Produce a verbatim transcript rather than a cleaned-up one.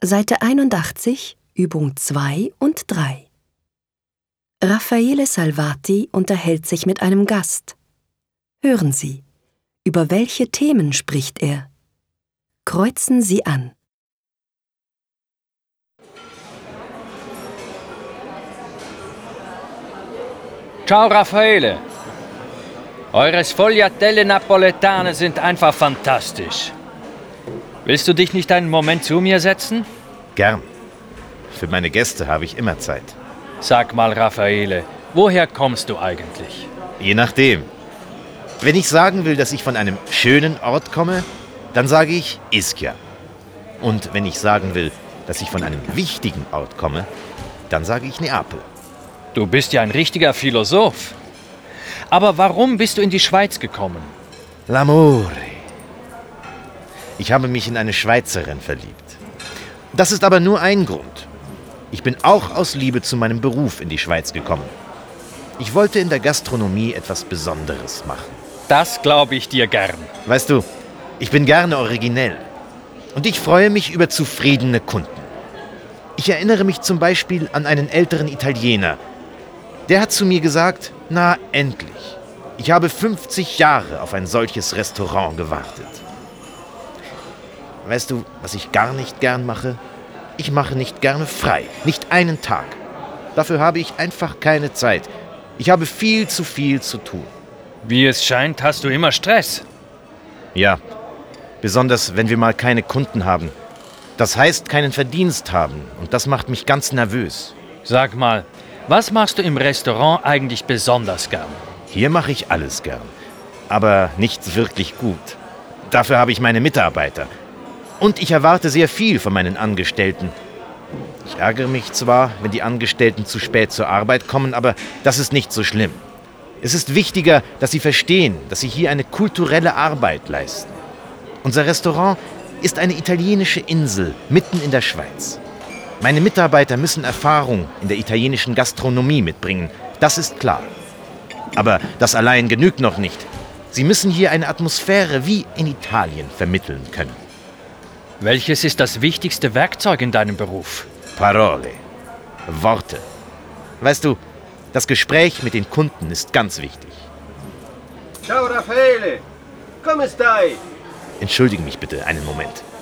Seite einundachtzig, Übung zwei und drei. Raffaele Salvati unterhält sich mit einem Gast. Hören Sie, über welche Themen spricht er? Kreuzen Sie an. Ciao Raffaele. Eure Sfogliatelle Napoletane sind einfach fantastisch. Willst du dich nicht einen Moment zu mir setzen? Gern. Für meine Gäste habe ich immer Zeit. Sag mal, Raffaele, woher kommst du eigentlich? Je nachdem. Wenn ich sagen will, dass ich von einem schönen Ort komme, dann sage ich Ischia. Und wenn ich sagen will, dass ich von einem wichtigen Ort komme, dann sage ich Neapel. Du bist ja ein richtiger Philosoph. Aber warum bist du in die Schweiz gekommen? L'amore. Ich habe mich in eine Schweizerin verliebt. Das ist aber nur ein Grund. Ich bin auch aus Liebe zu meinem Beruf in die Schweiz gekommen. Ich wollte in der Gastronomie etwas Besonderes machen. Das glaube ich dir gern. Weißt du, ich bin gerne originell. Und ich freue mich über zufriedene Kunden. Ich erinnere mich zum Beispiel an einen älteren Italiener. Der hat zu mir gesagt, na endlich. Ich habe fünfzig Jahre auf ein solches Restaurant gewartet. Weißt du, was ich gar nicht gern mache? Ich mache nicht gerne frei. Nicht einen Tag. Dafür habe ich einfach keine Zeit. Ich habe viel zu viel zu tun. Wie es scheint, hast du immer Stress. Ja, besonders wenn wir mal keine Kunden haben. Das heißt, keinen Verdienst haben. Und das macht mich ganz nervös. Sag mal, was machst du im Restaurant eigentlich besonders gern? Hier mache ich alles gern. Aber nichts wirklich gut. Dafür habe ich meine Mitarbeiter. Und ich erwarte sehr viel von meinen Angestellten. Ich ärgere mich zwar, wenn die Angestellten zu spät zur Arbeit kommen, aber das ist nicht so schlimm. Es ist wichtiger, dass sie verstehen, dass sie hier eine kulturelle Arbeit leisten. Unser Restaurant ist eine italienische Insel mitten in der Schweiz. Meine Mitarbeiter müssen Erfahrung in der italienischen Gastronomie mitbringen, das ist klar. Aber das allein genügt noch nicht. Sie müssen hier eine Atmosphäre wie in Italien vermitteln können. Welches ist das wichtigste Werkzeug in deinem Beruf? Parole. Worte. Weißt du, das Gespräch mit den Kunden ist ganz wichtig. Ciao Raffaele, come stai? Entschuldigen mich bitte einen Moment.